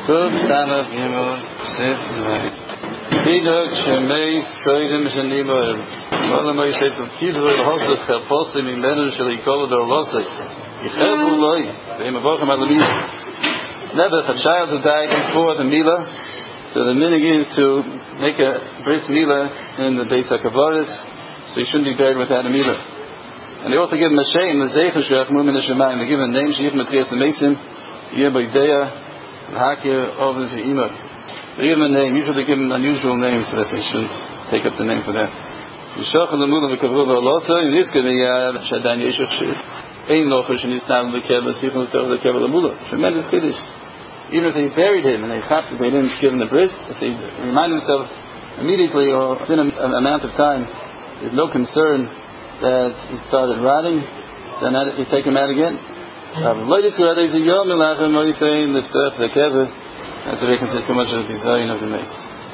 Tov Samach Yimur Sif Vay. Pidok Shemei Koidim Shenimo. Well, I say some people who hold the Chaposim in Menu Shali Kol Dor Losai. Yichevu Loi. They Mavochem Alamid. Never a child who died before the Mila. So the minig is to make a bris Mila in the Beis HaKavoris, so you shouldn't be buried without a Mila. And they also give him a shame, the Zeichen Shech Mumin Hashemayim. They give him a name, Sheikh Matrias Mesim, Yeboideya, Hakir, Ovin Sheimah. They give him a name, usually they give him unusual names so that they shouldn't take up the name for that. Yishach and the Mulam V'Kavruv Alosa, in this case, Shadan Yeshach Ein Nochash, and he's now in the Kevel, Sichon Tzor, the Kevel Amula. Tremendous Kiddush. Even if they buried him and they didn't give him the bris, if they remind themselves immediately or within an amount of time, there's no concern that he started rotting, then you take him out again. That's what they consider too much of the design of the mace.